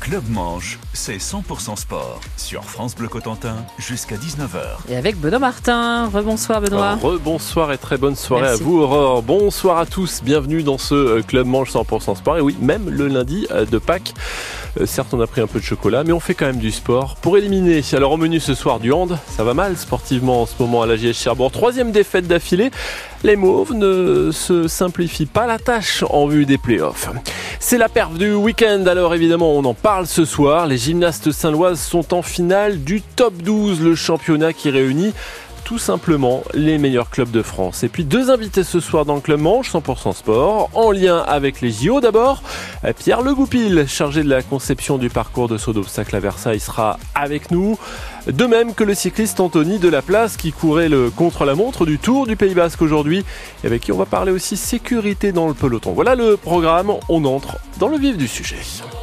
Club Manche, c'est 100% sport sur France Bleu Cotentin jusqu'à 19h. Et avec Benoît Martin. Rebonsoir Benoît. Rebonsoir et très bonne soirée. Merci. À vous Aurore. Bonsoir à tous, bienvenue dans ce Club Manche 100% sport. Et oui, même le lundi de Pâques, certes on a pris un peu de chocolat, mais on fait quand même du sport pour éliminer. Alors au menu ce soir du hand, ça va mal sportivement en ce moment à la JS Cherbourg. 3e défaite d'affilée. Les Mauves ne se simplifient pas la tâche en vue des playoffs. C'est la perf du week-end, alors évidemment on en parle ce soir. Les gymnastes saint-loises sont en finale du top 12, le championnat qui réunit tout simplement les meilleurs clubs de France. Et puis 2 invités ce soir dans le Club Manche 100% sport, en lien avec les JO. D'abord, Pierre Le Goupil, chargé de la conception du parcours de saut d'obstacle à Versailles, sera avec nous. De même que le cycliste Anthony Delaplace qui courait le contre-la-montre du Tour du Pays Basque aujourd'hui, et avec qui on va parler aussi sécurité dans le peloton. Voilà le programme, on entre dans le vif du sujet.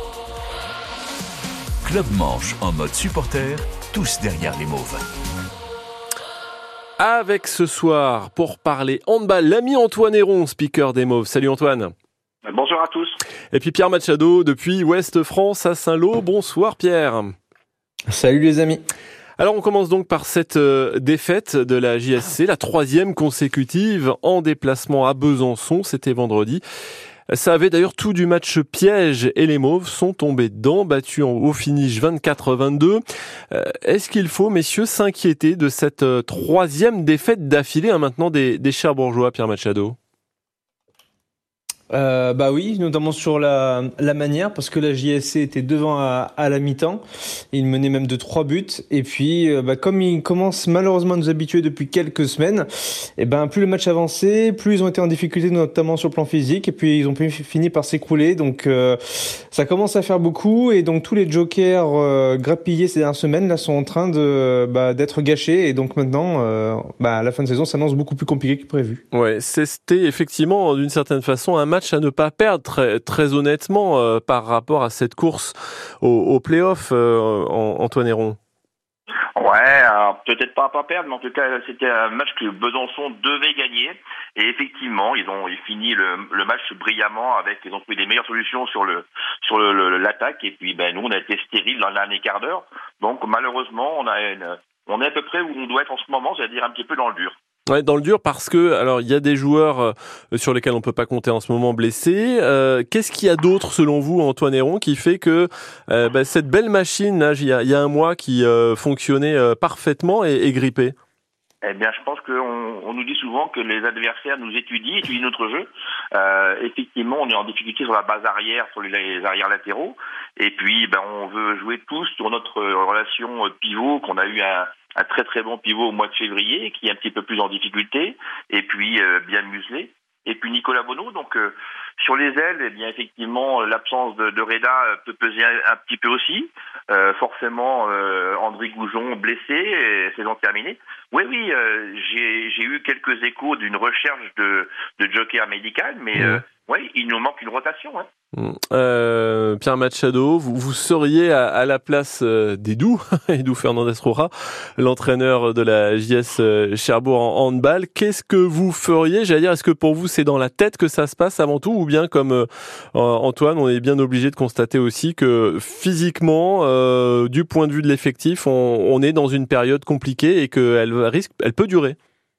Club Manche en mode supporter, tous derrière les Mauves. Avec ce soir, pour parler handball, l'ami Antoine Héron, speaker des Mauves. Salut Antoine. Bonjour à tous. Et puis Pierre Machado, depuis Ouest France à Saint-Lô. Bonsoir Pierre. Salut les amis. Alors on commence donc par cette défaite de la JSC, la 3e consécutive en déplacement à Besançon, c'était vendredi. Ça avait d'ailleurs tout du match piège et les Mauves sont tombés dedans, battus au finish 24-22. Est-ce qu'il faut, messieurs, s'inquiéter de cette 3e défaite d'affilée maintenant des Cherbourgeois, Pierre Machado ? Bah oui, notamment sur la manière, parce que la JSC était devant à la mi-temps. Il menait même de 3 buts. Et puis, comme ils commencent malheureusement à nous habituer depuis quelques semaines, et plus le match avançait, plus ils ont été en difficulté, notamment sur le plan physique. Et puis, ils ont fini par s'écrouler. Donc, ça commence à faire beaucoup. Et donc, tous les jokers grappillés ces dernières semaines là sont en train d'être gâchés. Et donc maintenant, à la fin de saison, ça s'annonce beaucoup plus compliqué que prévu. Ouais, c'était effectivement d'une certaine façon un match à ne pas perdre, très honnêtement, par rapport à cette course au play-off, Antoine Héron. Ouais, alors, peut-être pas à pas perdre, mais en tout cas, c'était un match que Besançon devait gagner. Et effectivement, ils fini le match brillamment ils ont trouvé des meilleures solutions sur l'attaque. Et puis, nous, on a été stériles dans le dernier quart d'heure. Donc, malheureusement, on est à peu près où on doit être en ce moment, c'est-à-dire un petit peu dans le dur. Ouais, dans le dur parce que alors il y a des joueurs sur lesquels on peut pas compter en ce moment blessés. Qu'est-ce qu'il y a d'autre selon vous, Antoine Héron, qui fait que cette belle machine là, il y a un mois qui fonctionnait parfaitement est grippée? Eh bien, je pense qu'on nous dit souvent que les adversaires nous étudient notre jeu. Effectivement, on est en difficulté sur la base arrière, sur les arrières latéraux. Et puis, on veut jouer tous sur notre relation pivot, qu'on a eu un très très bon pivot au mois de février, qui est un petit peu plus en difficulté, et puis bien muselé. Et puis Nicolas Bonneau, donc sur les ailes, eh bien effectivement l'absence de Reda peut peser un petit peu aussi. Forcément André Goujon blessé, saison terminée. Oui, j'ai eu quelques échos d'une recherche de joker médical, mais il nous manque une rotation. Hein. Pierre Machado, vous seriez à la place d'Edou, Edou Fernandez-Roja, l'entraîneur de la JS Cherbourg en handball. Qu'est-ce que vous feriez? J'allais dire, est-ce que pour vous c'est dans la tête que ça se passe avant tout, ou bien comme Antoine, on est bien obligé de constater aussi que physiquement, du point de vue de l'effectif, on est dans une période compliquée et elle peut durer?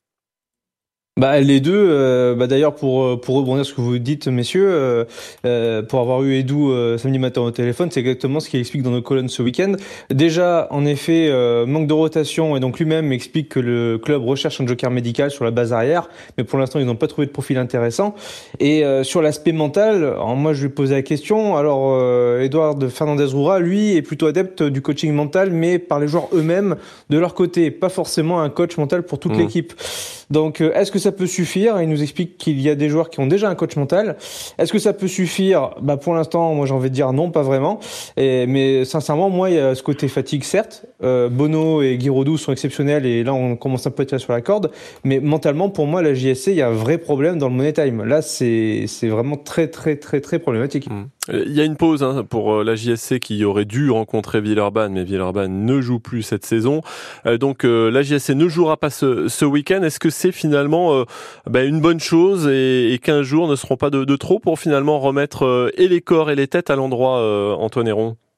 Les deux, d'ailleurs pour rebondir sur ce que vous dites, messieurs, pour avoir eu Edou samedi matin au téléphone, c'est exactement ce qu'il explique dans nos colonnes ce week-end. Déjà, en effet, manque de rotation, et donc lui-même explique que le club recherche un joker médical sur la base arrière, mais pour l'instant ils n'ont pas trouvé de profil intéressant. Et sur l'aspect mental, alors moi je lui posais la question. Alors Edouard Fernandez-Roura, lui, est plutôt adepte du coaching mental, mais par les joueurs eux-mêmes de leur côté, pas forcément un coach mental pour toute l'équipe. Donc, est-ce que ça peut suffire? Il nous explique qu'il y a des joueurs qui ont déjà un coach mental. Est-ce que ça peut suffire? Pour l'instant, moi, j'ai envie de dire non, pas vraiment. Mais sincèrement, moi, il y a ce côté fatigue, certes. Bono et Guiraudou sont exceptionnels et là, on commence un peu à tirer sur la corde. Mais mentalement, pour moi, la JSC, il y a un vrai problème dans le Money Time. Là, c'est vraiment très, très, très, très problématique. Il y a une pause pour la JSC qui aurait dû rencontrer Villeurbanne, mais Villeurbanne ne joue plus cette saison. Donc la JSC ne jouera pas ce week-end. Est-ce que c'est finalement une bonne chose et 15 jours ne seront pas de trop pour finalement remettre et les corps et les têtes à l'endroit, Antoine Héron?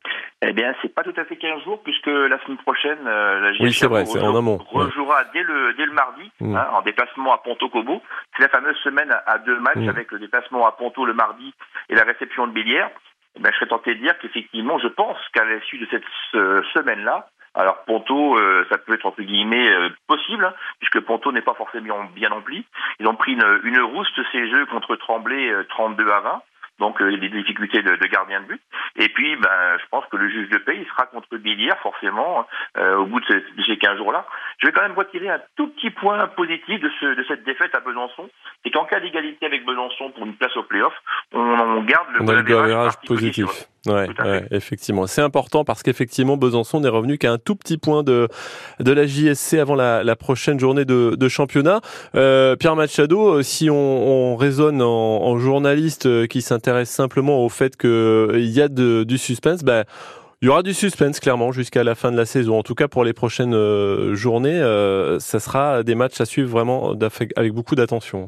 Eh bien, c'est pas tout à fait 15 jours, puisque la semaine prochaine, la Oui, c'est vrai, c'est en amont. Rejouera dès le mardi, en déplacement à Ponto-Combo. C'est la fameuse semaine à 2 matchs, avec le déplacement à Ponto le mardi et la réception de Billière. Eh bien, je serais tenté de dire qu'effectivement, je pense qu'à l'issue de cette semaine-là, alors Ponto, ça peut être entre guillemets possible, puisque Ponto n'est pas forcément bien rempli. Ils ont pris une rousse de ces jeux contre Tremblay, 32-20. Donc il y a des difficultés de gardien de but. Et puis je pense que le juge de paix il sera contre Billière forcément au bout de ces 15 jours-là. Je vais quand même retirer un tout petit point positif de cette défaite à Besançon, c'est qu'en cas d'égalité avec Besançon pour une place au play-off, on garde le goal average positif. Ouais, effectivement. C'est important parce qu'effectivement, Besançon n'est revenu qu'à un tout petit point de la JSC avant la prochaine journée de championnat. Pierre Machado, si on raisonne en journaliste qui s'intéresse simplement au fait qu'il y a du suspense, il y aura du suspense clairement jusqu'à la fin de la saison. En tout cas, pour les prochaines journées, ça sera des matchs à suivre vraiment avec beaucoup d'attention.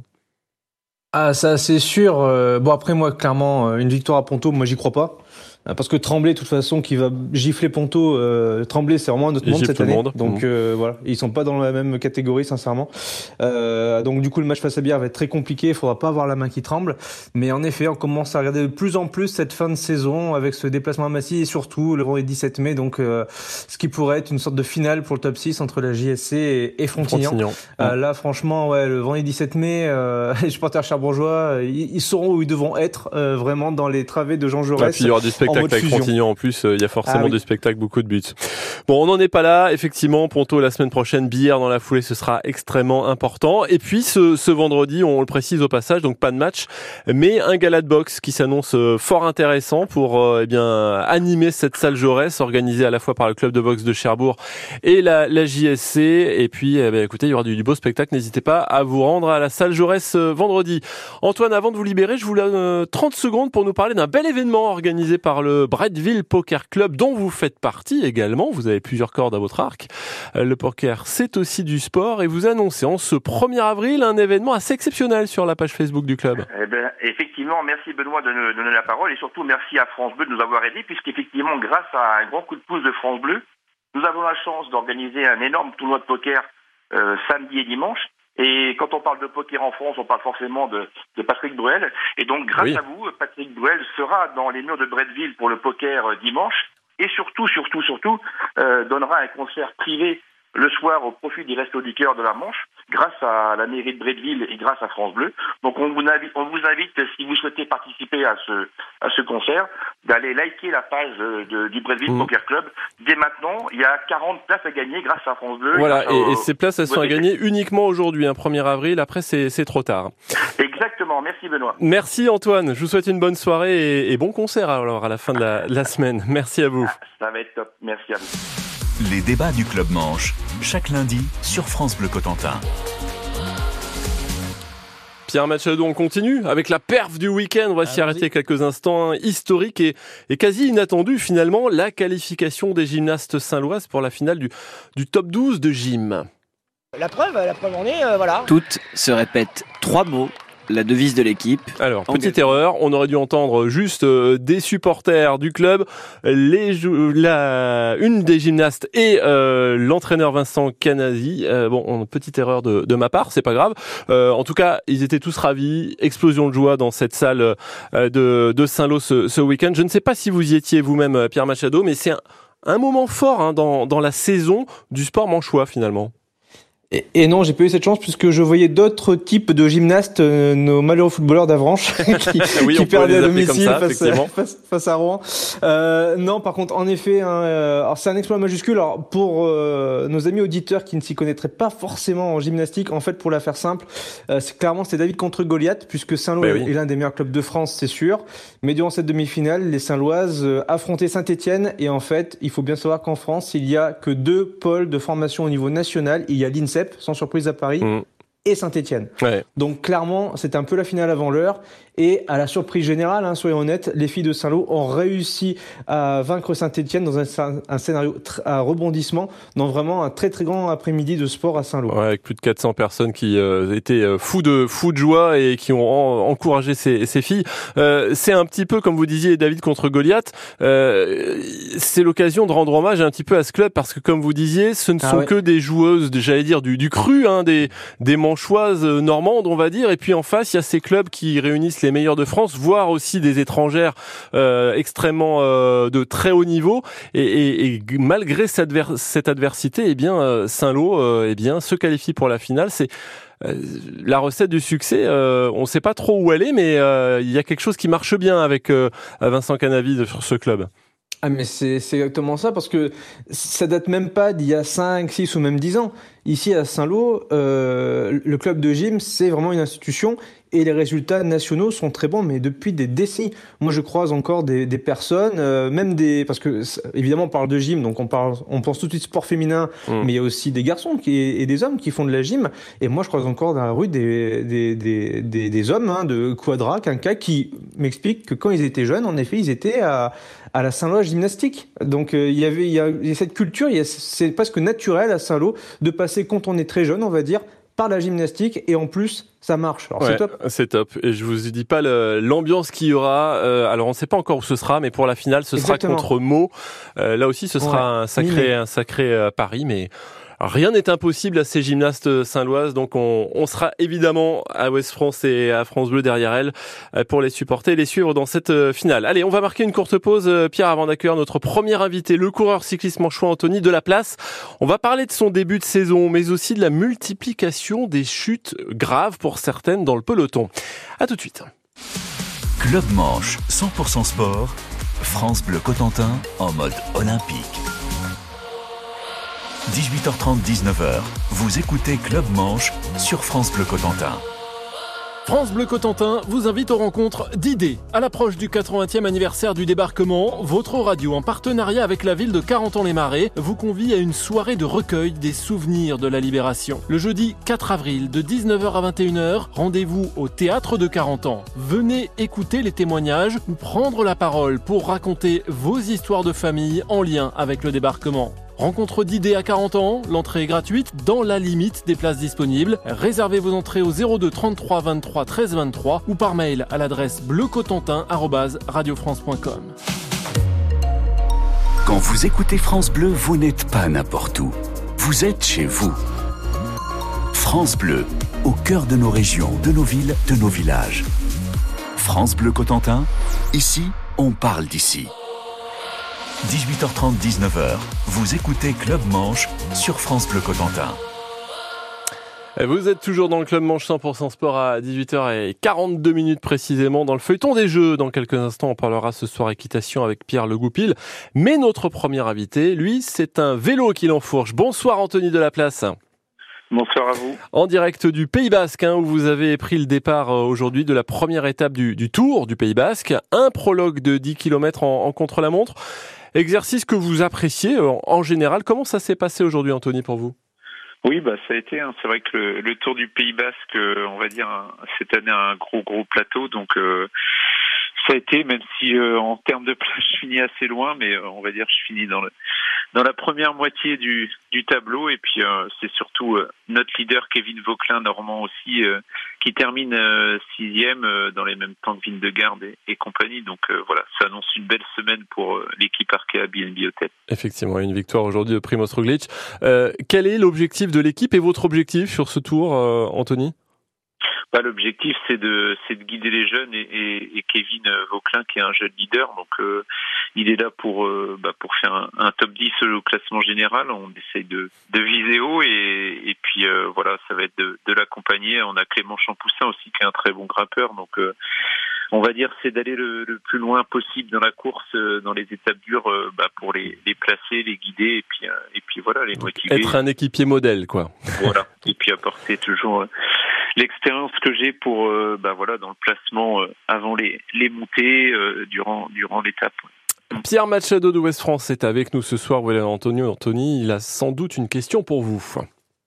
Ah, ça c'est sûr. Bon après moi clairement une victoire à Ponto, moi j'y crois pas. Parce que Tremblay, de toute façon, qui va gifler Ponto, Tremblay, c'est vraiment un autre monde cette année. Donc voilà, ils sont pas dans la même catégorie, sincèrement. Donc du coup, le match face à Bière va être très compliqué. Il faudra pas avoir la main qui tremble. Mais en effet, on commence à regarder de plus en plus cette fin de saison avec ce déplacement à Massy et surtout le vendredi 17 mai. Donc ce qui pourrait être une sorte de finale pour le top 6 entre la JSC et Frontignan. Là, franchement, ouais, le vendredi 17 mai, les supporters cherbourgeois, ils sauront où ils devront être vraiment dans les travées de Jean Jaurès. Et puis il y aura du spectacle avec Frontignan en plus, il y a forcément du spectacle, beaucoup de buts. Bon, on n'en est pas là, effectivement, Ponto la semaine prochaine, Billière dans la foulée, ce sera extrêmement important. Et puis ce vendredi, on le précise au passage, donc pas de match, mais un gala de boxe qui s'annonce fort intéressant pour animer cette salle Jaurès, organisée à la fois par le club de boxe de Cherbourg et la JSC. Et puis, écoutez, il y aura du beau spectacle, n'hésitez pas à vous rendre à la salle Jaurès vendredi. Antoine, avant de vous libérer, je vous donne 30 secondes pour nous parler d'un bel événement organisé par le Bretteville Poker Club dont vous faites partie également. Vous avez plusieurs cordes à votre arc. Le poker, c'est aussi du sport et vous annoncez en ce 1er avril un événement assez exceptionnel sur la page Facebook du club. Effectivement, merci Benoît de nous donner la parole et surtout merci à France Bleu de nous avoir aidés puisqu'effectivement, grâce à un grand coup de pouce de France Bleu, nous avons la chance d'organiser un énorme tournoi de poker samedi et dimanche. Et quand on parle de poker en France, on parle forcément de Patrick Bruel. Et donc, grâce à vous, Patrick Bruel sera dans les murs de Bretteville pour le poker dimanche. Et surtout, donnera un concert privé le soir au profit des Restos du Cœur de la Manche, grâce à la mairie de Bretteville et grâce à France Bleu. Donc on vous invite, si vous souhaitez participer à ce concert, d'aller liker la page du Bretteville Poker Club. Dès maintenant, il y a 40 places à gagner grâce à France Bleu. Voilà, et ces places, elles sont à gagner uniquement aujourd'hui, 1er avril. Après, c'est trop tard. Exactement, merci Benoît. Merci Antoine, je vous souhaite une bonne soirée et bon concert alors à la fin de la semaine. Merci à vous. Ça va être top, merci à vous. Les débats du Club Manche, chaque lundi sur France Bleu Cotentin. Pierre Machado, on continue avec la perf du week-end. On va s'y arrêter quelques instants. Historique et quasi inattendu finalement, la qualification des gymnastes saint-loises pour la finale du top 12 de gym. La preuve on est, voilà. Toutes se répètent 3 mots. La devise de l'équipe. Alors, petite erreur, on aurait dû entendre juste des supporters du club, une des gymnastes et l'entraîneur Vincent Canasi. Petite erreur de ma part, c'est pas grave. En tout cas, ils étaient tous ravis, explosion de joie dans cette salle de Saint-Lô ce week-end. Je ne sais pas si vous y étiez vous-même, Pierre Machado, mais c'est un moment fort dans la saison du sport manchois finalement. Et non, j'ai pas eu cette chance puisque je voyais d'autres types de gymnastes, nos malheureux footballeurs d'Avranches qui perdaient à domicile face à Rouen. Non, par contre, en effet, alors c'est un exploit majuscule. Alors pour nos amis auditeurs qui ne s'y connaîtraient pas forcément en gymnastique, en fait, pour la faire simple, c'est David contre Goliath, puisque Saint-Lô est l'un des meilleurs clubs de France, c'est sûr. Mais durant cette demi-finale, les Saint-Loises affrontaient Saint-Étienne et en fait, il faut bien savoir qu'en France, il y a que 2 pôles de formation au niveau national. Il y a l'INSEP, sans surprise à Paris, et Saint-Étienne. Ouais. Donc clairement, c'était un peu la finale avant l'heure. Et à la surprise générale, soyons honnêtes, les filles de Saint-Lô ont réussi à vaincre Saint-Etienne dans un scénario à rebondissement, dans vraiment un très très grand après-midi de sport à Saint-Lô. Ouais, avec plus de 400 personnes qui étaient fous de joie et qui ont encouragé ces filles. C'est un petit peu, comme vous disiez, David contre Goliath. C'est l'occasion de rendre hommage un petit peu à ce club parce que, comme vous disiez, ce ne sont que des joueuses, j'allais dire du cru, des manchoises normandes, on va dire. Et puis en face, il y a ces clubs qui réunissent les meilleurs de France, voire aussi des étrangères extrêmement de très haut niveau. Et malgré cette adversité, eh bien Saint-Lô se qualifie pour la finale. C'est la recette du succès. On ne sait pas trop où elle est, mais il y a quelque chose qui marche bien avec Vincent Canavi sur ce club. Ah mais c'est exactement ça, parce que ça date même pas d'il y a 5, 6 ou même 10 ans. Ici à Saint-Lô, le club de gym, c'est vraiment une institution et les résultats nationaux sont très bons, mais depuis des décennies. Moi, je croise encore des personnes, parce que évidemment on parle de gym, donc on pense tout de suite sport féminin, mais il y a aussi des garçons et des hommes qui font de la gym. Et moi, je croise encore dans la rue des hommes de Quadra, Quinca, qui m'expliquent que quand ils étaient jeunes, en effet, ils étaient à la Saint-Lô gymnastique. Donc il y a cette culture, c'est presque naturel à Saint-Lô de passer quand on est très jeune, on va dire, par la gymnastique, et en plus ça marche. Alors c'est top. C'est top. Et je vous dis pas l'ambiance qu'il y aura. Alors on ne sait pas encore où ce sera, mais pour la finale, ce sera contre Meaux. Là aussi, ce sera un sacré pari, mais rien n'est impossible à ces gymnastes saint-loises, donc on sera évidemment à Ouest France et à France Bleu derrière elles pour les supporter et les suivre dans cette finale. Allez, on va marquer une courte pause, Pierre, avant d'accueillir notre premier invité, le coureur cycliste manchois Anthony Delaplace. On va parler de son début de saison, mais aussi de la multiplication des chutes graves pour certaines dans le peloton. À tout de suite. Club Manche, 100% sport, France Bleu Cotentin en mode olympique. 18h30, 19h, vous écoutez Club Manche sur France Bleu Cotentin. France Bleu Cotentin vous invite aux rencontres d'idées. À l'approche du 80e anniversaire du débarquement, votre radio, en partenariat avec la ville de Carentan-les-Marais, vous convie à une soirée de recueil des souvenirs de la Libération. Le jeudi 4 avril, de 19h à 21h, rendez-vous au Théâtre de Carentan. Venez écouter les témoignages ou prendre la parole pour raconter vos histoires de famille en lien avec le débarquement. Rencontre d'idées à 40 ans, l'entrée est gratuite dans la limite des places disponibles. Réservez vos entrées au 02 33 23 13 23 ou par mail à l'adresse bleucotentin@radiofrance.com. Quand vous écoutez France Bleu, vous n'êtes pas n'importe où. Vous êtes chez vous. France Bleu, au cœur de nos régions, de nos villes, de nos villages. France Bleu Cotentin, ici, on parle d'ici. 18h30, 19h, vous écoutez Club Manche sur France Bleu Cotentin. Vous êtes toujours dans le Club Manche 100% sport à 18h42 précisément dans le feuilleton des jeux. Dans quelques instants, on parlera ce soir équitation avec Pierre Le Goupil. Mais notre premier invité, lui, c'est un vélo qu'il enfourche. Bonsoir Anthony Delaplace. Bonsoir à vous. En direct du Pays Basque, où vous avez pris le départ aujourd'hui de la première étape du Tour du Pays Basque. Un prologue de 10 km en contre-la-montre. Exercice que vous appréciez en général. Comment ça s'est passé aujourd'hui, Anthony, pour vous ? Oui, ça a été. C'est vrai que le Tour du Pays Basque, on va dire, cette année, un gros plateau. Donc, ça a été, même si en termes de place, je finis assez loin, mais on va dire, je finis dans la première moitié du tableau. Et puis, c'est surtout notre leader, Kevin Vauquelin, normand aussi, qui termine 6e dans les mêmes temps que Vingegaard et compagnie. Donc voilà, ça annonce une belle semaine pour l'équipe Arkea BNB Hotel. Effectivement, une victoire aujourd'hui de Primož Roglič. Quel est l'objectif de l'équipe et votre objectif sur ce tour, Anthony ? L'objectif, c'est de guider les jeunes et Kevin Vauquelin, qui est un jeune leader. Donc, il est là pour faire un top 10 au classement général. On essaye de viser haut et puis voilà, ça va être de l'accompagner. On a Clément Champoussin aussi, qui est un très bon grimpeur. Donc, on va dire, c'est d'aller le plus loin possible dans la course, dans les étapes dures, pour les placer, les guider et puis voilà, les motiver. Être un équipier modèle, quoi. Voilà. Et puis apporter toujours l'expérience que j'ai pour dans le placement avant les montées, durant l'étape. Pierre Machado de Ouest France est avec nous ce soir. Voilà, Anthony, il a sans doute une question pour vous.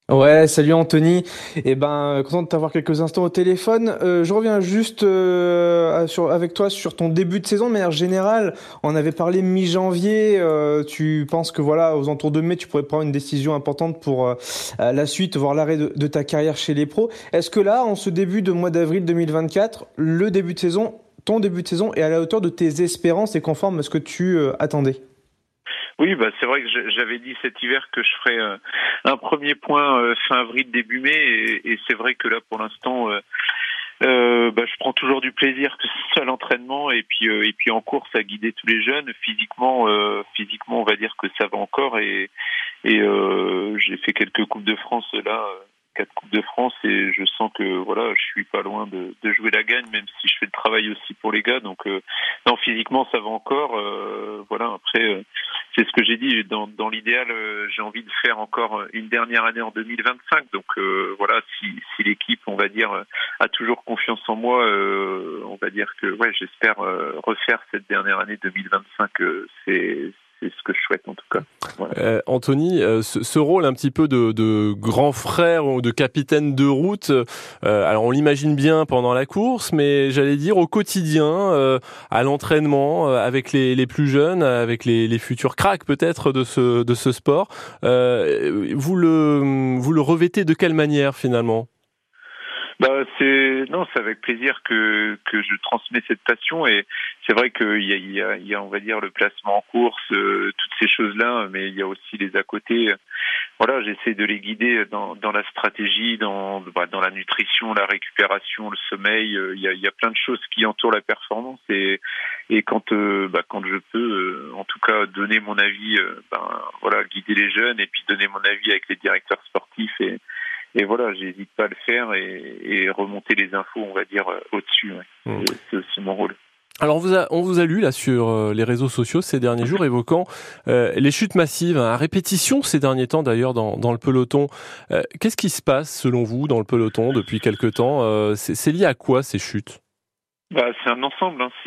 Ouais, salut Anthony. Content de t'avoir quelques instants au téléphone. Je reviens juste avec toi sur ton début de saison de manière générale. On avait parlé mi-janvier. Tu penses que voilà, aux alentours de mai, tu pourrais prendre une décision importante pour la suite, voire l'arrêt de ta carrière chez les pros. Est-ce que là, en ce début de mois d'avril 2024, ton début de saison est à la hauteur de tes espérances et conforme à ce que tu attendais? Oui, c'est vrai que j'avais dit cet hiver que je ferais un premier point fin avril, début mai, et c'est vrai que là, pour l'instant, je prends toujours du plaisir, que ce soit à l'entraînement et puis en course à guider tous les jeunes. Physiquement, on va dire que ça va encore, et j'ai fait quelques coupes de France là. 4 Coupes de France, et je sens que voilà, je suis pas loin de jouer la gagne, même si je fais le travail aussi pour les gars. Donc non, physiquement ça va encore. Après c'est ce que j'ai dit, dans l'idéal j'ai envie de faire encore une dernière année en 2025. Donc si l'équipe, on va dire, a toujours confiance en moi, on va dire que j'espère refaire cette dernière année 2025. C'est ce que je souhaite en tout cas. Voilà. Anthony, ce rôle un petit peu de grand frère ou de capitaine de route, alors on l'imagine bien pendant la course, mais j'allais dire au quotidien, à l'entraînement, avec les plus jeunes, avec les futurs cracks peut-être de ce sport, vous le revêtez de quelle manière finalement ? C'est avec plaisir que je transmets cette passion, et c'est vrai qu'il y a on va dire le placement en course, toutes ces choses-là, mais il y a aussi les à côté. Voilà, j'essaie de les guider dans la stratégie, dans la nutrition, la récupération, le sommeil. Il y a plein de choses qui entourent la performance, et quand je peux, en tout cas donner mon avis, guider les jeunes, et puis donner mon avis avec les directeurs sportifs, et voilà, j'hésite pas à le faire, et remonter les infos, on va dire, au-dessus. Ouais. C'est aussi mon rôle. Alors on vous a lu là sur les réseaux sociaux ces derniers jours évoquant les chutes massives à répétition ces derniers temps d'ailleurs dans le peloton. Qu'est-ce qui se passe selon vous dans le peloton depuis quelque temps ? C'est lié à quoi ces chutes ? C'est un ensemble. On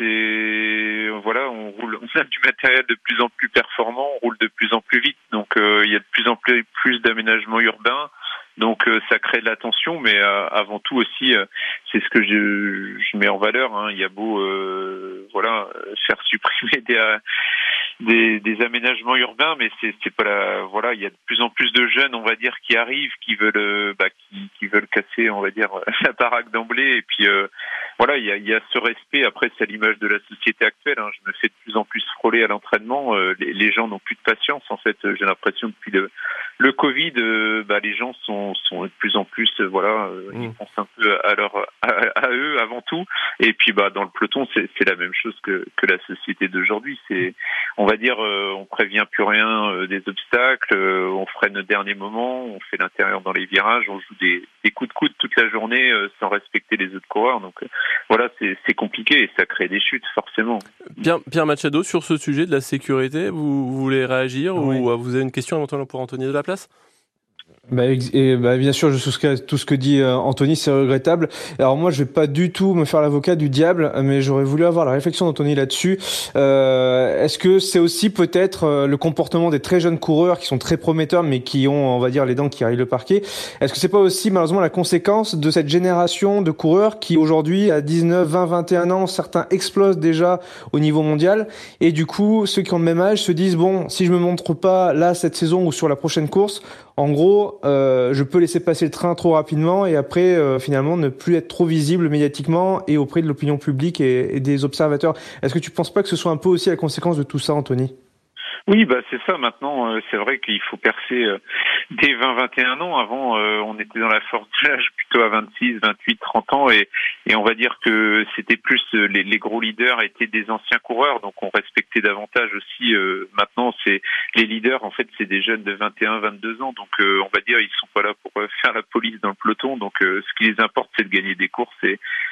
a du matériel de plus en plus performant, on roule de plus en plus vite, donc il y a de plus en plus d'aménagements urbains. Donc ça crée de la tension, mais avant tout aussi, c'est ce que je mets en valeur. Hein. Il y a beau faire supprimer des aménagements urbains, mais c'est pas il y a de plus en plus de jeunes, on va dire, qui arrivent, qui veulent casser, on va dire, la baraque d'emblée. Et puis il y a ce respect. Après, c'est à l'image de la société actuelle. Hein. Je me fais de plus en plus frôler à l'entraînement. Les gens n'ont plus de patience. En fait, j'ai l'impression depuis le Covid, les gens sont de plus en plus, ils pensent un peu à eux avant tout. Et puis, dans le peloton, c'est la même chose que la société d'aujourd'hui. On va dire, on prévient plus rien des obstacles, on freine au dernier moment, on fait l'intérieur dans les virages, on joue des coups de coude toute la journée sans respecter les autres coureurs. Donc, c'est compliqué, et ça crée des chutes, forcément. Pierre Machado, sur ce sujet de la sécurité, vous voulez réagir ou vous avez une question éventuellement pour Anthony de la place ? Bien sûr, je souscris à tout ce que dit Anthony, c'est regrettable. Alors moi, je vais pas du tout me faire l'avocat du diable, mais j'aurais voulu avoir la réflexion d'Anthony là-dessus. Est-ce que c'est aussi peut-être le comportement des très jeunes coureurs qui sont très prometteurs, mais qui ont, on va dire, les dents qui arrivent le parquet? Est-ce que c'est pas aussi malheureusement la conséquence de cette génération de coureurs qui aujourd'hui, à 19, 20, 21 ans, certains explosent déjà au niveau mondial, et du coup, ceux qui ont le même âge se disent bon, si je me montre pas là cette saison ou sur la prochaine course, en gros, je peux laisser passer le train trop rapidement, et après, finalement, ne plus être trop visible médiatiquement et auprès de l'opinion publique et des observateurs. Est-ce que tu penses pas que ce soit un peu aussi la conséquence de tout ça, Anthony ? Oui, c'est ça. Maintenant, c'est vrai qu'il faut percer dès 20-21 ans. Avant, on était dans la force de l'âge plutôt à 26, 28, 30 ans, et on va dire que c'était plus les gros leaders étaient des anciens coureurs, donc on respectait davantage aussi. Maintenant, c'est les leaders, en fait, c'est des jeunes de 21, 22 ans, donc on va dire ils sont pas là pour faire la police dans le peloton. Donc, ce qui les importe, c'est de gagner des courses,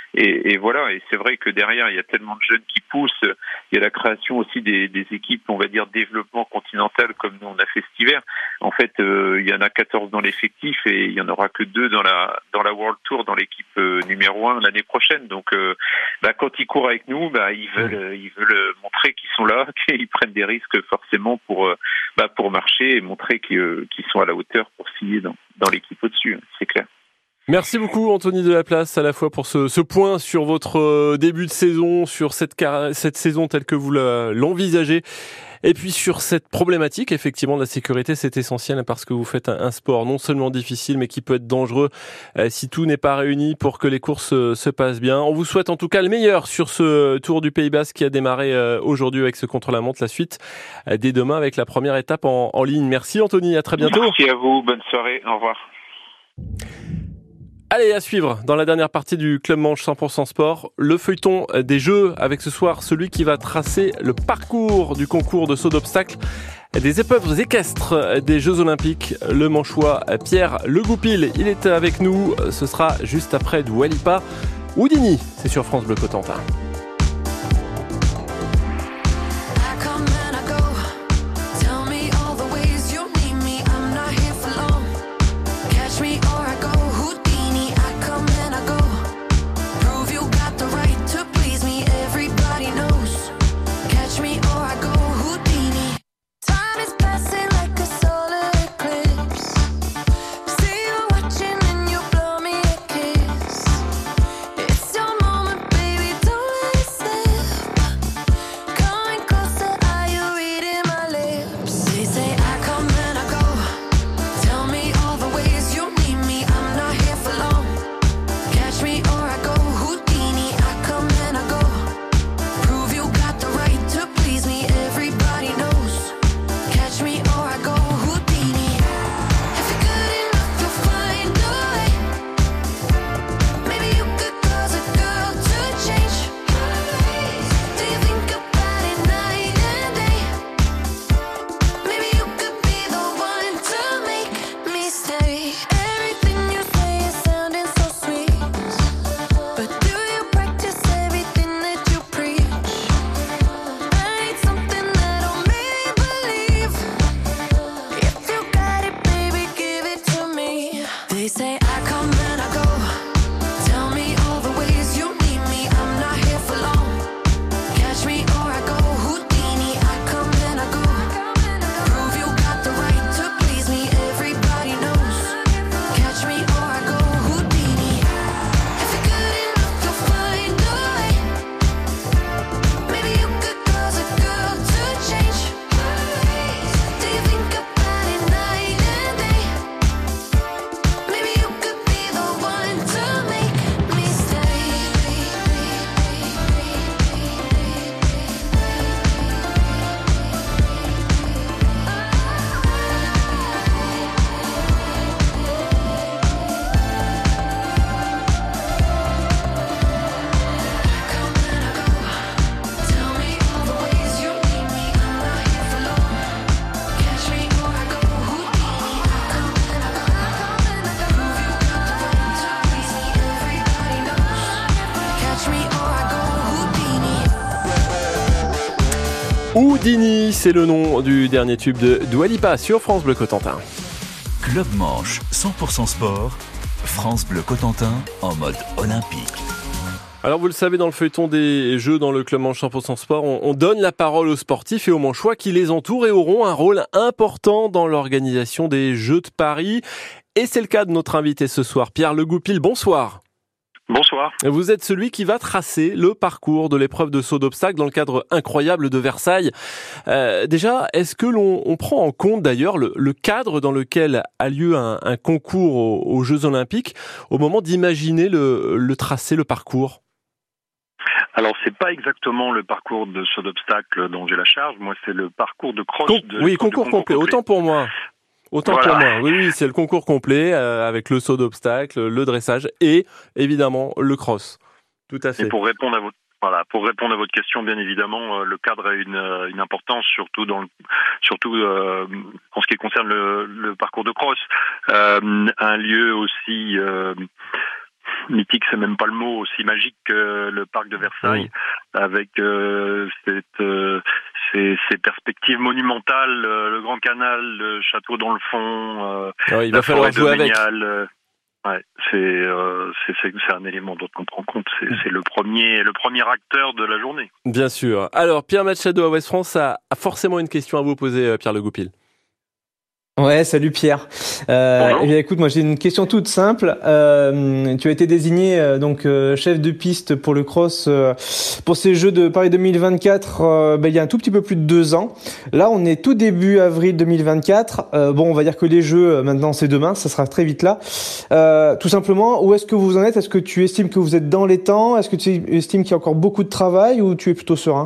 Et voilà. Et c'est vrai que derrière, il y a tellement de jeunes qui poussent. Il y a la création aussi des équipes, on va dire, développement continental, comme nous on a fait cet hiver. En fait, il y en a 14 dans l'effectif et il y en aura que 2 dans la World Tour, dans l'équipe numéro 1 l'année prochaine. Donc, quand ils courent avec nous, ils veulent montrer qu'ils sont là, qu'ils prennent des risques forcément pour marcher et montrer qu'ils sont à la hauteur pour signer dans l'équipe au-dessus. C'est clair. Merci beaucoup Anthony Delaplace, à la fois pour ce point sur votre début de saison, sur cette saison telle que vous l'envisagez, et puis sur cette problématique, effectivement, de la sécurité. C'est essentiel parce que vous faites un sport non seulement difficile, mais qui peut être dangereux si tout n'est pas réuni pour que les courses se passent bien. On vous souhaite en tout cas le meilleur sur ce Tour du Pays Basque qui a démarré aujourd'hui avec ce contre-la-montre. La suite dès demain avec la première étape en ligne. Merci Anthony, à très bientôt. Merci à vous, bonne soirée, au revoir. Allez, à suivre dans la dernière partie du Club Manche 100% Sport, le feuilleton des Jeux avec ce soir celui qui va tracer le parcours du concours de saut d'obstacles des épreuves équestres des Jeux Olympiques. Le Manchois Pierre Le Goupil, il est avec nous. Ce sera juste après Dua Lipa. Houdini, c'est sur France Bleu Cotentin. Houdini, c'est le nom du dernier tube de Dua Lipa sur France Bleu Cotentin. Club Manche 100% Sport, France Bleu Cotentin en mode olympique. Alors vous le savez, dans le feuilleton des Jeux dans le Club Manche 100% Sport, on donne la parole aux sportifs et aux Manchois qui les entourent et auront un rôle important dans l'organisation des Jeux de Paris. Et c'est le cas de notre invité ce soir, Pierre Le Goupil. Bonsoir. Bonsoir. Vous êtes celui qui va tracer le parcours de l'épreuve de saut d'obstacles dans le cadre incroyable de Versailles. Déjà, est-ce que l'on prend en compte d'ailleurs le cadre dans lequel a lieu un concours aux Jeux Olympiques au moment d'imaginer le tracé, le parcours ? Alors, c'est pas exactement le parcours de saut d'obstacles dont j'ai la charge. Moi, c'est le parcours de cross. Concours complet. Autant pour moi. Pour moi, oui, c'est le concours complet avec le saut d'obstacle, le dressage et évidemment le cross. Tout à fait. Et pour répondre à votre question, bien évidemment, le cadre a une importance, surtout en ce qui concerne le parcours de cross. Un lieu aussi mythique, c'est même pas le mot, aussi magique que le parc de Versailles, avec ces perspectives monumentales, le Grand Canal, le château dans le fond, il va falloir jouer avec. Ouais, c'est un élément dont on prend compte. C'est le premier acteur de la journée. Bien sûr. Alors, Pierre Machado à Ouest France a forcément une question à vous poser, Pierre Le Goupil. Ouais, salut Pierre. Écoute, moi j'ai une question toute simple. Tu as été désigné chef de piste pour le cross pour ces Jeux de Paris 2024 il y a un tout petit peu plus de 2 ans. Là, on est tout début avril 2024. On va dire que les Jeux maintenant c'est demain, ça sera très vite là. Tout simplement, où est-ce que vous en êtes ? Est-ce que tu estimes que vous êtes dans les temps ? Est-ce que tu estimes qu'il y a encore beaucoup de travail ou tu es plutôt serein ?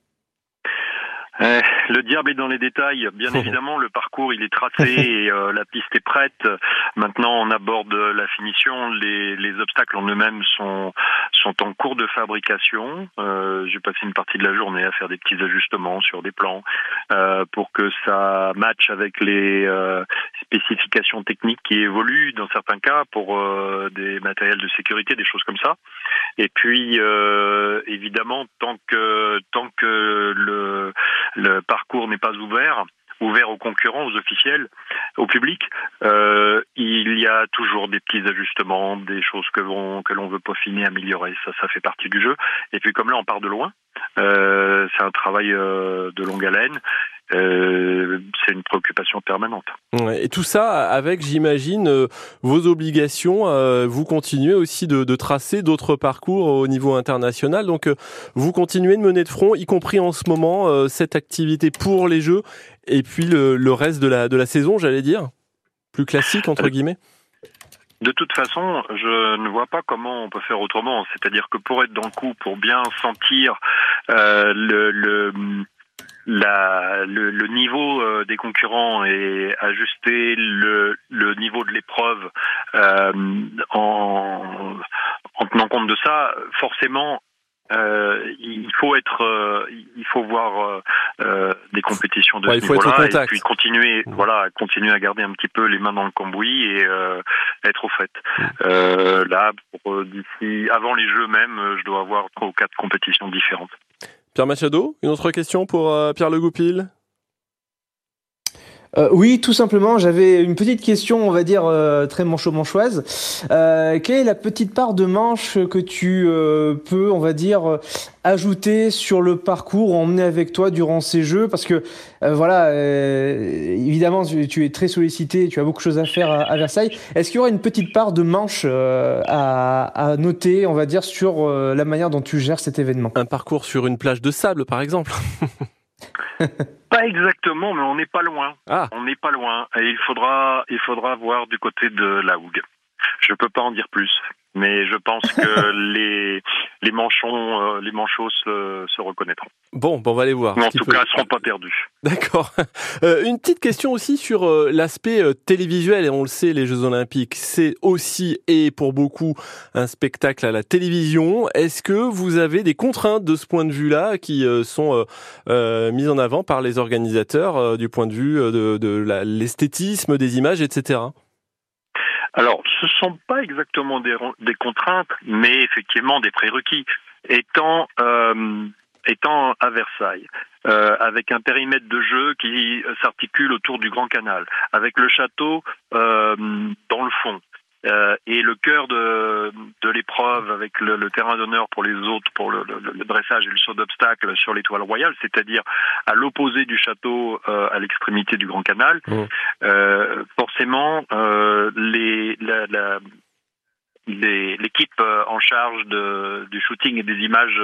Le diable est dans les détails. Bien évidemment, le parcours il est tracé et la piste est prête. Maintenant, on aborde la finition. Les obstacles en eux-mêmes sont en cours de fabrication. J'ai passé une partie de la journée à faire des petits ajustements sur des plans pour que ça matche avec les spécifications techniques qui évoluent dans certains cas pour des matériels de sécurité, des choses comme ça. Et puis, évidemment, tant que le parcours n'est pas ouvert aux concurrents, aux officiels, au public, il y a toujours des petits ajustements, des choses que l'on veut peaufiner, améliorer. Ça fait partie du jeu. Et puis comme là, on part de loin, c'est un travail de longue haleine. C'est une préoccupation permanente. Et tout ça avec, j'imagine, vos obligations. Vous continuez aussi de tracer d'autres parcours au niveau international. Donc, vous continuez de mener de front, y compris en ce moment, cette activité pour les Jeux et puis le reste de la saison, j'allais dire, plus classique, entre guillemets. De toute façon, je ne vois pas comment on peut faire autrement. C'est-à-dire que pour être dans le coup, pour bien sentir le niveau des concurrents et ajuster le niveau de l'épreuve en tenant compte de ça, forcément il faut voir des compétitions de ce niveau-là et puis continuer à garder un petit peu les mains dans le cambouis et être au fait. Là, d'ici avant les Jeux même, je dois avoir 3 ou 4 compétitions différentes. Pierre Machado, une autre question pour Pierre Le Goupil ? Oui, tout simplement, j'avais une petite question, on va dire, très manchoise. Quelle est la petite part de manche que tu peux, on va dire, ajouter sur le parcours, emmener avec toi durant ces Jeux ? Parce que, évidemment, tu es très sollicité, tu as beaucoup de choses à faire à Versailles. Est-ce qu'il y aura une petite part de manche à noter, on va dire, sur la manière dont tu gères cet événement ? Un parcours sur une plage de sable, par exemple. Pas exactement, mais on n'est pas loin. On n'est pas loin. Et il faudra voir du côté de la hougue. Je peux pas en dire plus, mais je pense que les manchots se reconnaîtront. Bon, on va aller voir. Mais en tout cas, ils seront pas perdus. D'accord. Une petite question aussi sur l'aspect télévisuel. Et on le sait, les Jeux Olympiques, c'est aussi et pour beaucoup un spectacle à la télévision. Est-ce que vous avez des contraintes de ce point de vue-là qui sont mises en avant par les organisateurs du point de vue de l'esthétisme des images, etc. Alors, ce ne sont pas exactement des contraintes, mais effectivement des prérequis. Étant à Versailles, avec un périmètre de jeu qui s'articule autour du Grand Canal, avec le château dans le fond, et le cœur de l'épreuve avec le terrain d'honneur pour les autres, pour le dressage et le saut d'obstacle sur l'étoile royale, c'est-à-dire à l'opposé du château, à l'extrémité du Grand Canal. Forcément, l'équipe en charge du shooting et des images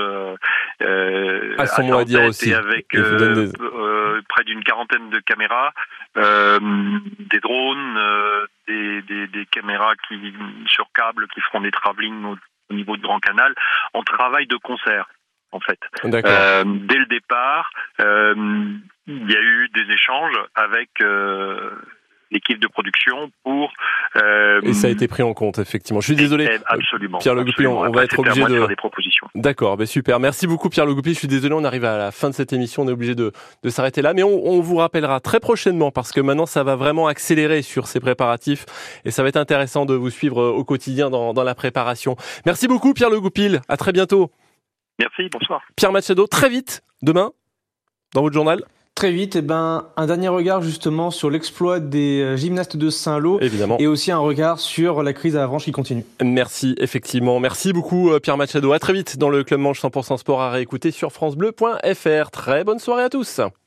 à dire aussi. Et avec près d'une quarantaine de caméras, des drones, des caméras sur câble qui feront des travelling au niveau du Grand Canal, en travail de concert. En fait, dès le départ, il y a eu des échanges avec l'équipe de production pour. Et ça a été pris en compte, effectivement. Je suis désolé. Absolument. Pierre Le Goupil, on va être obligé de faire des propositions. D'accord, super. Merci beaucoup Pierre Le Goupil. Je suis désolé, on arrive à la fin de cette émission, on est obligé de s'arrêter là, mais on vous rappellera très prochainement parce que maintenant ça va vraiment accélérer sur ces préparatifs et ça va être intéressant de vous suivre au quotidien dans la préparation. Merci beaucoup Pierre Le Goupil. À très bientôt. Merci, bonsoir. Pierre Machado, très vite, demain, dans votre journal. Très vite, un dernier regard justement sur l'exploit des gymnastes de Saint-Lô. Évidemment. Et aussi un regard sur la crise à Avranches qui continue. Merci, effectivement. Merci beaucoup Pierre Machado. À très vite dans le Club Manche 100% Sport à réécouter sur francebleu.fr. Très bonne soirée à tous.